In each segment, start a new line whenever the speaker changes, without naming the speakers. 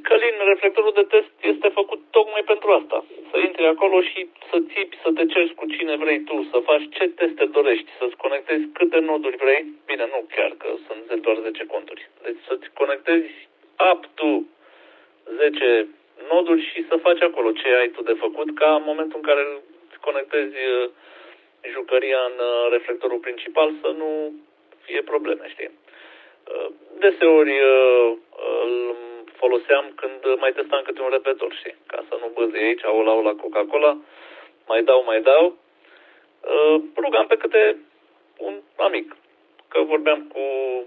Călin, reflectorul de test este făcut tocmai pentru asta. Să intri acolo și să țipi, să te ceri cu cine vrei tu, să faci ce teste dorești, să-ți conectezi câte noduri vrei. Bine, nu chiar, că sunt doar 10 conturi. Deci să-ți conectezi up to 10 noduri și să faci acolo ce ai tu de făcut, ca în momentul în care îți conectezi jucăria în reflectorul principal să nu fie probleme, știi? Deseori îl foloseam când mai testam câte un repetitor, știi? Ca să nu băzi aici, ola Coca-Cola, mai dau. Rugam pe câte un amic, că vorbeam cu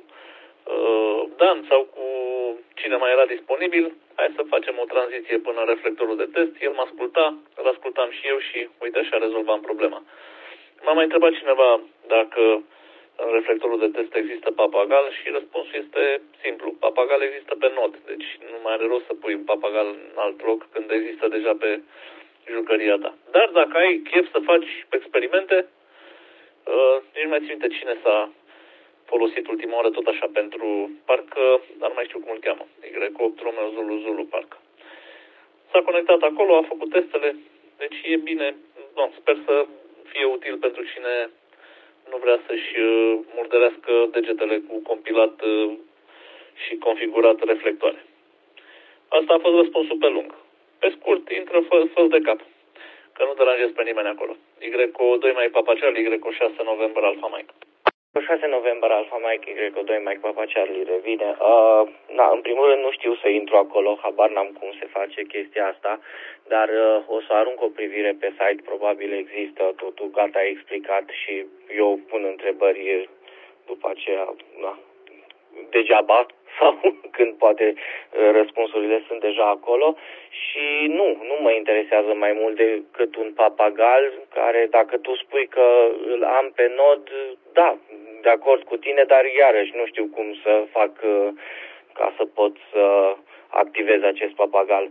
Dan sau cu cine mai era disponibil, hai să facem o tranziție până în reflectorul de test, el mă asculta, îl ascultam și eu și uite așa rezolvam problema. M-a mai întrebat cineva dacă în reflectorul de test există papagal și răspunsul este simplu. Papagal există pe nod, deci nu mai are rost să pui un papagal în alt loc când există deja pe jucăria ta. Dar dacă ai chef să faci experimente, nici nu mai țin minte cine s-a folosit ultima oară tot așa pentru, parcă, dar nu mai știu cum îl cheamă, Y8 Romeo Zulu, parcă. S-a conectat acolo, a făcut testele, deci e bine, sper să fie util pentru cine nu vrea să-și murdărească degetele cu compilat și configurat reflectoare. Asta a fost răspunsul pe lung. Pe scurt, intră, fă de cap, că nu deranjezi pe nimeni acolo. Y2 Mike Papa Charlie, Y6 November Alpha Mike.
6 November Alpha Mike, Y2 Mike Papa Charlie revine. În primul rând nu știu să intru acolo, habar n-am cum se face chestia asta, dar o să arunc o privire pe site, probabil există, totul gata explicat și eu pun întrebări după aceea, degeaba, sau când poate răspunsurile sunt deja acolo și nu mă interesează mai mult decât un papagal care, dacă tu spui că îl am pe nod, da, de acord cu tine, dar iarăși nu știu cum să fac ca să pot să activez acest papagal.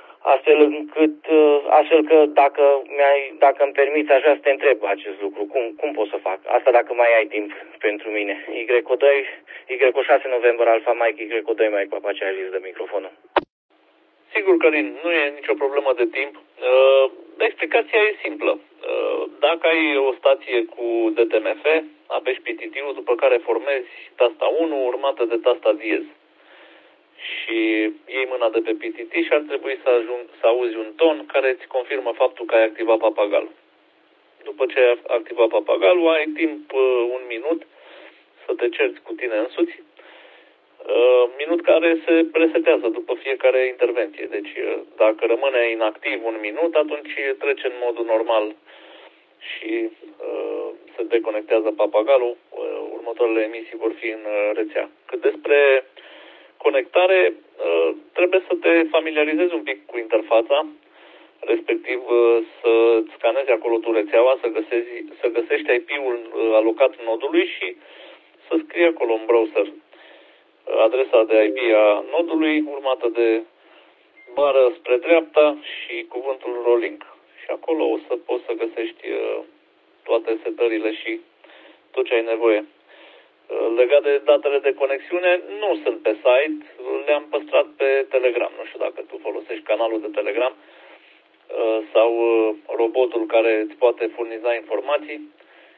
Astfel că dacă îmi permiți așa să te întreb acest lucru, cum pot să fac? Asta dacă mai ai timp pentru mine. Y6 November Alpha Mike, Y2 Mike Papa Charlie de microfonul.
Sigur, Călin, nu e nicio problemă de timp. Explicația e simplă. Dacă ai o stație cu DTMF, apeși PTT-ul, după care formezi tasta 1 urmată de tasta diez. Și iei mâna de pe PTT și ar trebui să auzi un ton care îți confirmă faptul că ai activat papagalul. După ce ai activat papagalul, ai timp un minut să te cerți cu tine însuți, minut care se resetează după fiecare intervenție. Deci dacă rămâne inactiv un minut, atunci trece în modul normal și se deconectează papagalul. Următoarele emisii vor fi în rețea. Cât despre conectare, trebuie să te familiarizezi un pic cu interfața, respectiv să scanezi acolo tu rețeaua, să găsești IP-ul alocat nodului și să scrii acolo în browser adresa de IP a nodului, urmată de bară spre dreapta și cuvântul rolling. Și acolo o să poți să găsești toate setările și tot ce ai nevoie. Legat de datele de conexiune, nu sunt pe site, le-am păstrat pe Telegram. Nu știu dacă tu folosești canalul de Telegram sau robotul care îți poate furniza informații.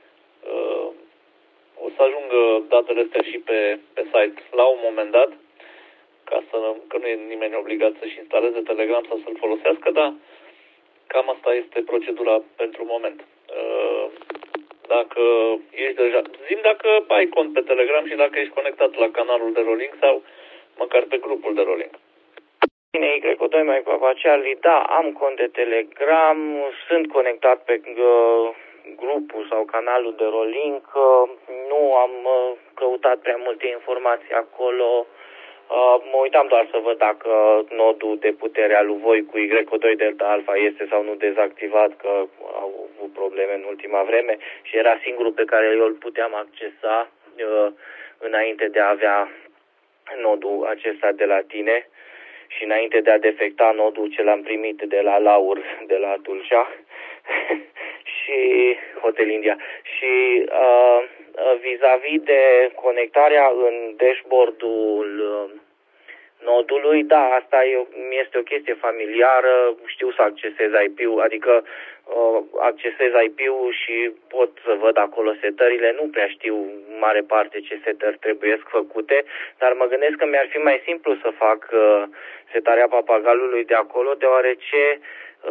O să ajungă datele astea și pe site la un moment dat, că nu e nimeni obligat să-și instaleze Telegram sau să-l folosească, dar cam asta este procedura pentru moment. Dacă ești deja... Zi-mi dacă ai cont pe Telegram și dacă ești conectat la canalul de rolling sau măcar pe grupul de rolling.
Bine, Y2 Mike Papa Charlie, da, am cont de Telegram, sunt conectat pe grupul sau canalul de rolling, nu am căutat prea multe informații acolo. Mă uitam doar să văd dacă nodul de putere al lui voi cu Y2 Delta Alpha este sau nu dezactivat, că au avut probleme în ultima vreme și era singurul pe care eu îl puteam accesa înainte de a avea nodul acesta de la tine și înainte de a defecta nodul ce l-am primit de la Laur, de la Tulcea și Hotel India. Și vis-a-vis de conectarea în dashboard-ul nodului, da, asta este o chestie familiară, știu să accesez IP-ul, adică accesez IP-ul și pot să văd acolo setările, nu prea știu în mare parte ce setări trebuie făcute, dar mă gândesc că mi-ar fi mai simplu să fac setarea papagalului de acolo, deoarece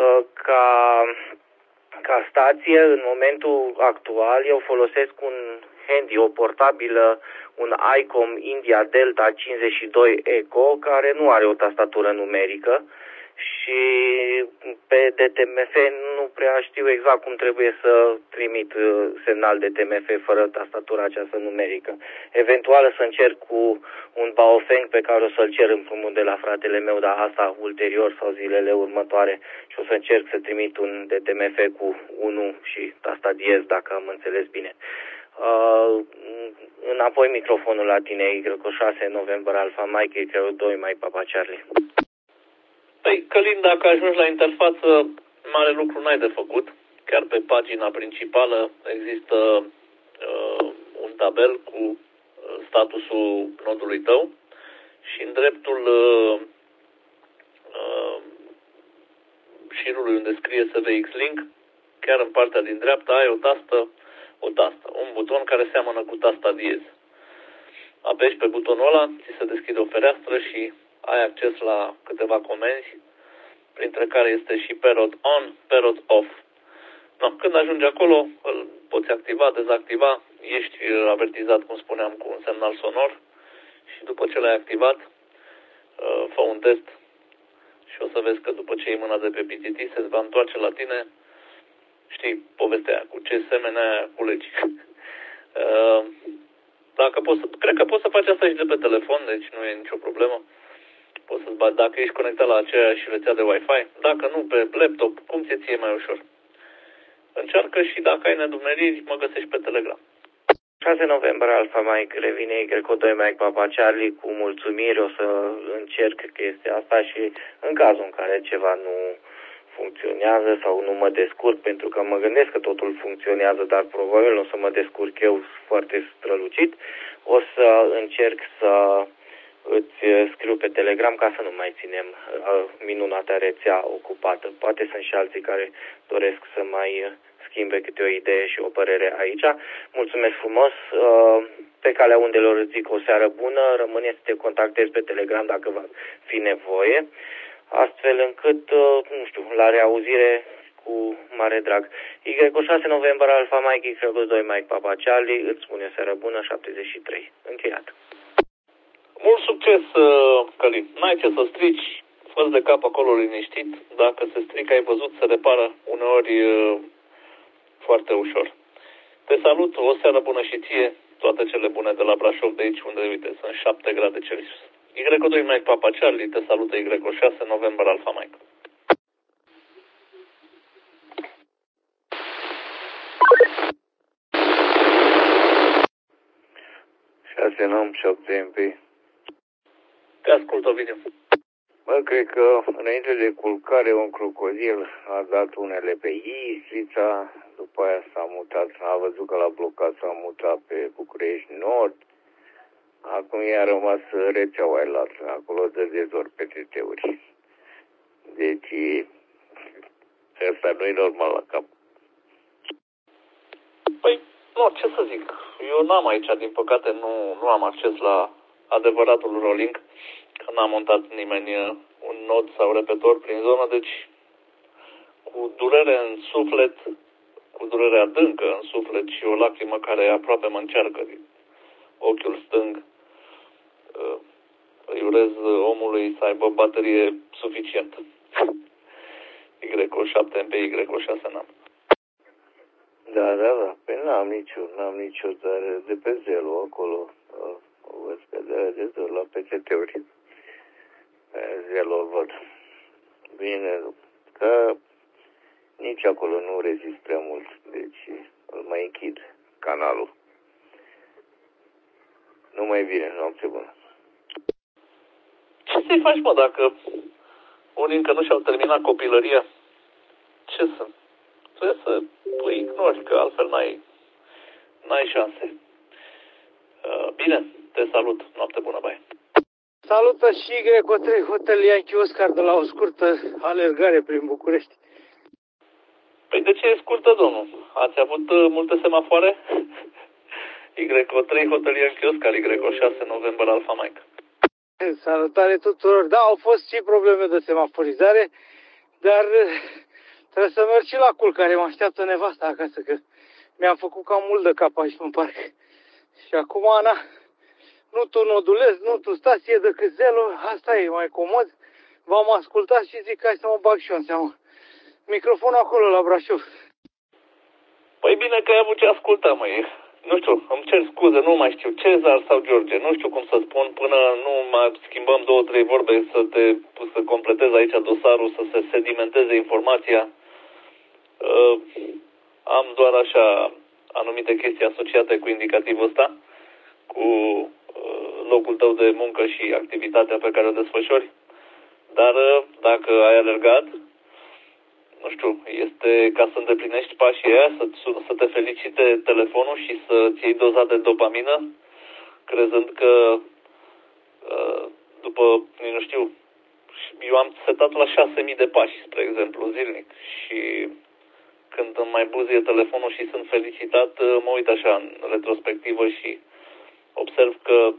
ca stație, în momentul actual, eu folosesc un handy, o portabilă, un ICOM India Delta 52 Eco, care nu are o tastatură numerică și pe DTMF nu prea știu exact cum trebuie să trimit semnal de TMF fără tastatura aceasta numerică. Eventual să încerc cu un Baofeng pe care o să-l cer împrumut de la fratele meu, dar asta ulterior sau zilele următoare, și o să încerc să trimit un DTMF cu 1 și tasta diez, dacă am înțeles bine. Înapoi microfonul la tine, Y6 November Alpha Mike, Y2 Mike Papa Charlie.
Păi, Călin, dacă ajungi la interfață, mare lucru n-ai de făcut. Chiar pe pagina principală există un tabel cu statusul nodului tău și în dreptul șirului unde scrie SVX Link, chiar în partea din dreapta ai un buton care seamănă cu tasta diez. Apeși pe butonul ăla, ți se deschide o fereastră și ai acces la câteva comenzi, printre care este și parrot on, parrot off. No, când ajungi acolo, îl poți activa, dezactiva, ești avertizat, cum spuneam, cu un semnal sonor și după ce l-ai activat, fă un test și o să vezi că după ce iei mâna de pe PTT se va întoarce la tine. Știi povestea aia, cu ce semene culegi. Cred că poți să faci asta și de pe telefon, deci nu e nicio problemă. Poți să-ți bagi, dacă ești conectat la aceeași rețea de Wi-Fi, dacă nu, pe laptop, cum ție mai ușor. Încearcă și dacă ai nedumeriri, mă găsești pe Telegram.
6 November Alpha Mike, revine Y2 Mike Papa Charlie, cu mulțumiri o să încerc chestia asta și în cazul în care ceva nu funcționează sau nu mă descurc, pentru că mă gândesc că totul funcționează, dar probabil nu o să mă descurc eu foarte strălucit, o să încerc să îți scriu pe Telegram ca să nu mai ținem minunata rețea ocupată. Poate sunt și alții care doresc să mai schimbe câte o idee și o părere aici. Mulțumesc frumos. Pe calea undelor îți zic o seară bună. Rămâne să te contactezi pe Telegram dacă va fi nevoie. Astfel încât, nu știu, la reauzire cu mare drag. Y6 November Alpha Mike, Y2 Mike Papa Charlie, îți spune seară bună, 73. Încheiat.
Mult succes, Călin. N-ai ce să strici, fă de cap acolo liniștit. Dacă se strică, ai văzut, se repară uneori foarte ușor. Te salut, o seară bună și ție, toate cele bune de la Brașov, de aici unde, uite, sunt 7 grade Celsius. Y2 Mike Papa Charlie, te salută Y6 November Alpha Mike.
N-am 7 MP.
Te ascult, Ovidiu.
Bă, cred că înainte de culcare un crocodil a dat unele pe Istrița, după aia s-a mutat, a văzut că l-a blocat, s-a mutat pe București Nord, acum i-a rămas rețeaua latră, acolo de dezor pe TT-uri. Deci, ăsta nu e normal la cap.
Păi, nu, ce să zic, eu n-am aici, din păcate, nu am acces la adevăratul rolling, că n-a montat nimeni un nod sau repetor prin zonă, deci cu durere în suflet, cu durere adâncă în suflet și o lacrimă care aproape mă încearcă din ochiul stâng, îi urez omului să aibă baterie suficientă. Y7 MP, Y6 n-am.
Da, păi n-am nicio, dar de pe Zelu acolo, o văd pe de Zelu la PCT-uri. Pe Zelu văd. Bine, că nici acolo nu rezist prea mult, deci îl mai închid canalul. Nu mai vine, noapte bună.
Ce să-i faci, mă, dacă unii încă nu și-au terminat copilăria? Ce să? Trebuie să îi ignori, că altfel n-ai șanse. Bine, te salut. Noapte bună, bye.
Salută și Greco 3 Hotel Yankee Oscar de la o scurtă alergare prin București.
Păi de ce e scurtă, domnul? Ați avut multe semafoare? Y3 Hotel Yankee Oscar, Y6 November Alpha Mike.
Salutare tuturor. Da, au fost și probleme de semaforizare, dar trebuie să merg și la culcare. Mă așteaptă nevasta acasă, că mi-am făcut cam mult de cap aici în parc. Și acum, Ana, nu tu nodulez, nu tu stație decât zelul, asta e mai comod. V-am ascultat și zic hai să mă bag și eu în seamă. Microfonul acolo la Brașov.
Păi bine că ai avut ce asculta, măi. Nu știu, îmi cer scuze, nu mai știu, Cezar sau George, nu știu cum să spun, până nu mai schimbăm 2-3 vorbe să completez aici dosarul, să se sedimenteze informația. Am doar așa anumite chestii asociate cu indicativul ăsta, cu locul tău de muncă și activitatea pe care o desfășori. Dar dacă ai alergat, nu știu, este ca să îndeplinești pașii aia, să te felicite telefonul și să-ți iei doza de dopamină, crezând că după, nu știu, eu am setat la 6.000 de pași, spre exemplu, zilnic, și când îmi mai buzie telefonul și sunt felicitat, mă uit așa în retrospectivă și observ că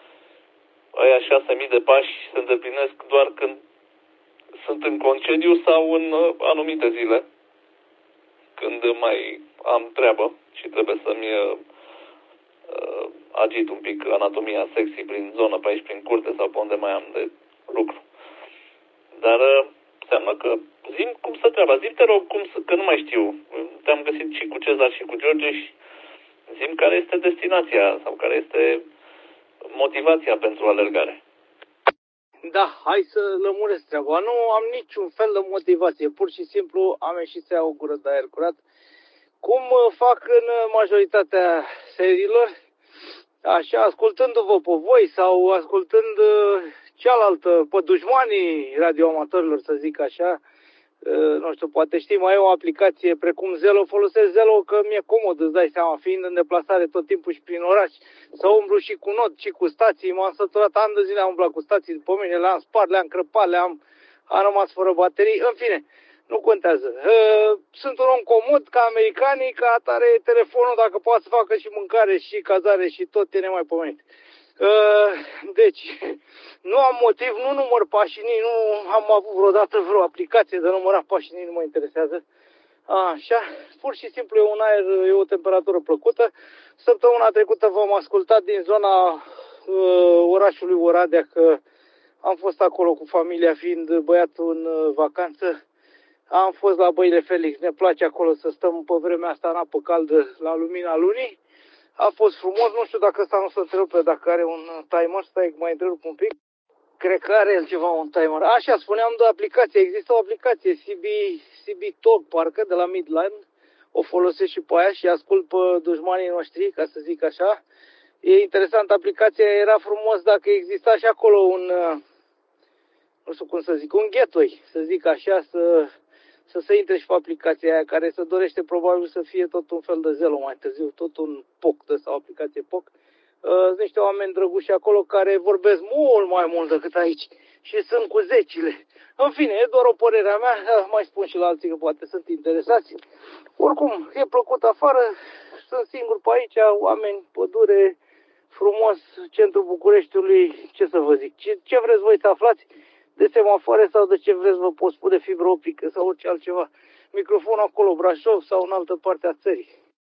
aia 6.000 de pași se îndeplinesc doar când sunt în concediu sau în anumite zile, când mai am treabă și trebuie să-mi agit un pic anatomia sexy prin zonă pe aici, prin curte sau pe unde mai am de lucru. Dar înseamnă că zi-mi cum să treaba, zi-mi te rog că nu mai știu. Te-am găsit și cu Cezar și cu George și zi-mi care este destinația sau care este motivația pentru alergare.
Da, hai să lămuresc treaba. Nu am niciun fel de motivație, pur și simplu am ieșit să iau o gură de aer curat. Cum fac în majoritatea seriilor, așa, ascultându-vă pe voi sau ascultând cealaltă, pe dușmanii radioamatorilor, să zic așa. Nu știu, poate știi, mai e o aplicație precum Zelo, folosesc Zelo că mi-e comod, îți dai seama, fiind în deplasare tot timpul și prin oraș, să umblu și cu not și cu stații, m-am săturat ani de zile, am umblat cu stații după mine, le-am spart, le-am crăpat, am rămas fără baterii, în fine, nu contează. Sunt un om comod ca americanii, ca atare telefonul, dacă poate să facă și mâncare și cazare și tot, e nemaipomenit. Deci, nu am motiv, nu număr pașii, nu am avut vreodată vreo aplicație de numărat pașii, nu mă interesează. Așa, pur și simplu e un aer, e o temperatură plăcută. Săptămâna trecută v-am ascultat din zona orașului Oradea, că am fost acolo cu familia, fiind băiatul în vacanță. Am fost la Băile Felix, ne place acolo să stăm pe vremea asta în apă caldă la lumina lunii. A fost frumos, nu știu dacă ăsta nu se întrerupe, dacă are un timer, stai mai întrerup un pic. Cred că are el ceva, un timer. Așa, spuneam de aplicație, există o aplicație, CB Talk, parcă, de la Midland. O folosesc și pe aia și ascult pe dușmanii noștri, ca să zic așa. E interesant, aplicația era frumos dacă exista și acolo un, nu știu cum să zic, un gateway, să zic așa, să se intre și pe aplicația aia, care se dorește probabil să fie tot un fel de Zelo mai târziu, tot un POC sau o aplicație POC. Sunt niște oameni drăguși acolo care vorbesc mult mai mult decât aici și sunt cu zecile. În fine, e doar o părere a mea, mai spun și la alții că poate sunt interesați. Oricum, e plăcut afară, sunt singur pe aici, oameni, pădure, frumos, centrul Bucureștiului, ce să vă zic, ce vreți voi să aflați? De semafoare sau de ce vreți vă pot spune, fibră optică sau orice altceva. Microfonul acolo, Brașov sau în altă parte a țării.